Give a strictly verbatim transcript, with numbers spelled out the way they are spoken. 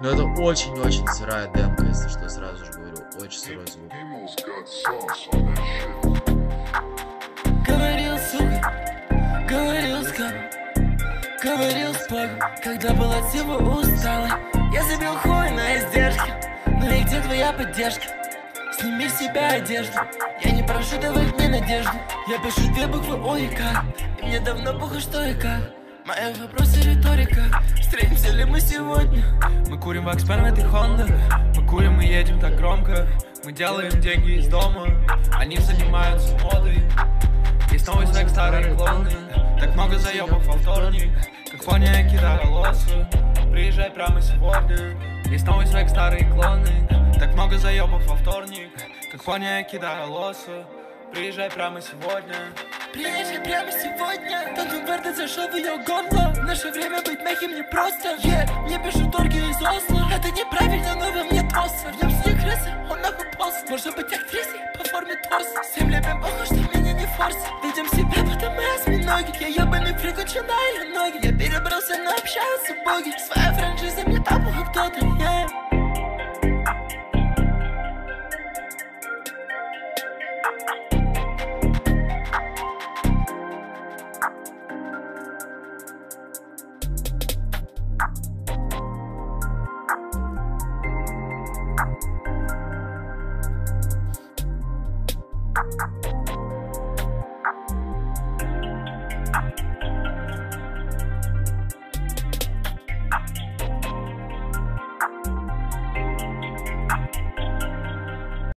Но это очень-очень сырая демка, если что, сразу же говорю. Очень сырой звук. Говорил, сука, говорил с кем, говорил с Богом, когда был от всего усталый. Я забил хуй на издержки, ну и где твоя поддержка? Сними с себя одежду, я не прошу давать мне надежду. Я пишу две буквы О и К, и мне давно похуй что и как. Мои вопросы риторика, встретимся ли мы сегодня? Мы курим вакспен в этой Хонда, мы курим и едем так громко. Мы делаем деньги из дома, они занимаются модой. И снова свек старые клоны, так много заебов во вторник. Как фоне я кидаю лосы, приезжай прямо сегодня. И снова свек старые клоны, так много заебов во вторник. Как фоне я кидаю лосы, приезжай прямо сегодня. Приезжай прямо сегодня. Тот Верде зашел в ее горло. В наше время быть мягким непросто. Yeah, мне пишут торги из Осло. Это неправильно, но во мне тосс. В нем все крысы, он нахуй полз. Может быть актрисой по форме торс. Всем любим похуй, что меня не форс. Видим себя, потом мы осьминоги. Я ебаный фрик, очень на ее ноги. Я перебрался, но общаются боги. Своя франшиза, мне там кто-то.